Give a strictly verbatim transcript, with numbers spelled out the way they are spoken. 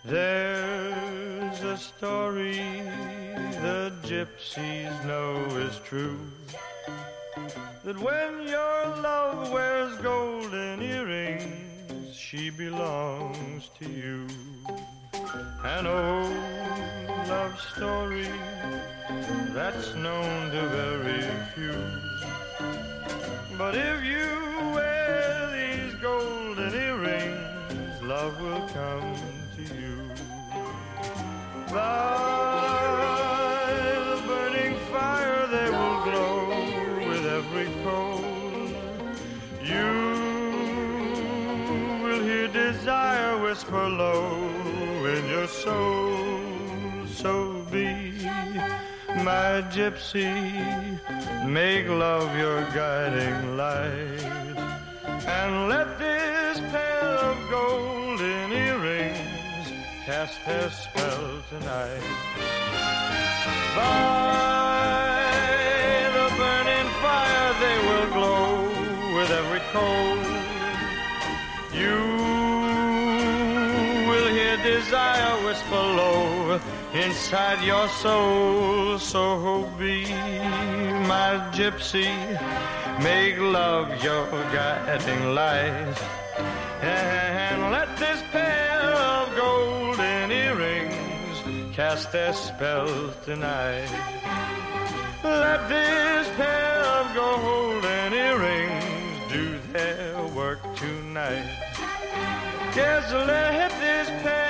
There's a story the gypsies know is true, that when your love wears golden earrings, she belongs to you. An old love story that's known to very few. But if you wear these golden earrings, love will come to you. By the burning fire they will glow with every coal. You will hear desire whisper low in your soul. So be my gypsy, make love your guiding light, and let this pair of golden earrings cast their spell tonight. By the burning fire they will glow with every coal. You will hear desire whisper low inside your soul. So be my gypsy, make love your guiding light, and let this pair of golden earrings cast their spell tonight. Let this pair of golden earrings do their work tonight. Yes, let this pair